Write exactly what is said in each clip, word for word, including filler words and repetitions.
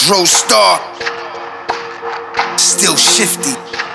Fredro Starr, still shifty.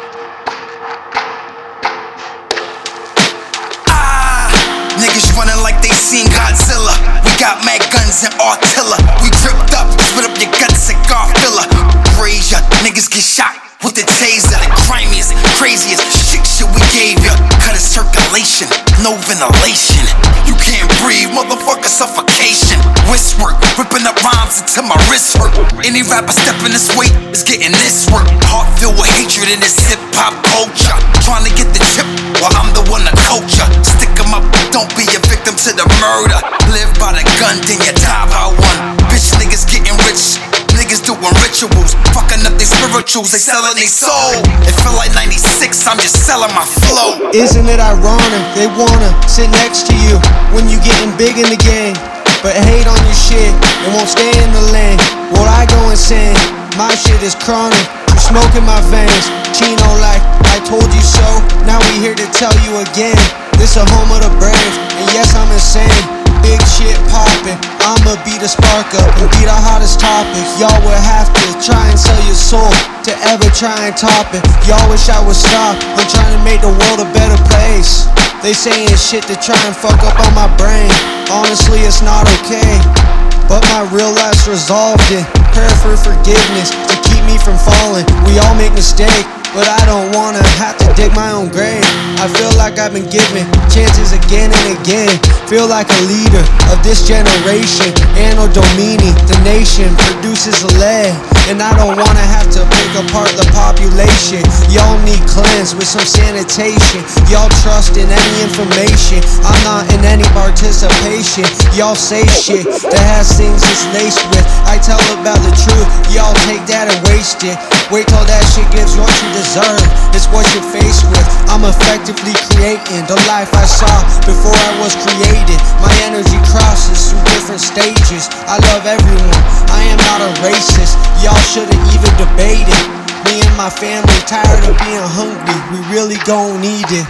Ah, niggas running like they seen Godzilla. We got mad guns and artillery. We dripped up, spit up your guts, cigar filler. Raise ya, niggas get shot with the taser. The grimiest, craziest shit shit we gave ya. Cut a circulation, no ventilation. You can't breathe, motherfucker, suffocation. Wrist work, ripping up rhymes until my wrist hurt. Any rapper stepping this way is getting this work. Heart filled with hatred in this hip hop culture. Trying to get the chip while I'm the one to coach ya. Stick 'em up, don't be a victim to the murder. Live by the gun, then you die by one. Bitch niggas getting rich. Niggas doing rituals, fucking up their spirituals, they selling their soul. It feel like ninety-six, I'm just selling my flow. Isn't it ironic, they wanna sit next to you when you getting big in the game, but hate on your shit and won't stay in the lane. Well, I go insane, my shit is chronic, you smoke in my veins. Chino like, I told you so, now we here to tell you again. This a home of the brave, and yes, I'm insane. Big shit poppin', I'ma be the spark up and be the hottest topic. Y'all would have to try and sell your soul to ever try and top it. Y'all wish I would stop, I'm trying to make the world a better place. They saying shit to try and fuck up on my brain. Honestly, it's not okay, but my real life's resolved it. Prayer for forgiveness to keep me from falling. We all make mistakes, but I don't wanna have to dig my own grave. I feel like I've been given chances again and again. Feel like a leader of this generation. Anno Domini, the nation produces a lead, and I don't wanna have to pick apart the population. Y'all need cleanse with some sanitation. Y'all trust in any information, I'm not in any participation. Y'all say shit that has things it's laced with. I tell about the truth, y'all take that and waste it. Wait till that shit gives what you deserve, it's what you're faced with. I'm effectively creating the life I saw before I was created. My energy crosses through different stages. I love everyone, I am not a racist. Y'all shouldn't even debate it. Me and my family tired of being hungry, we really gon' need it.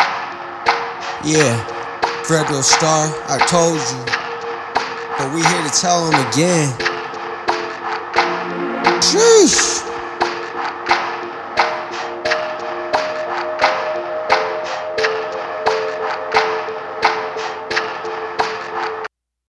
Yeah, Fredro Starr, I told you, but we here to tell him again.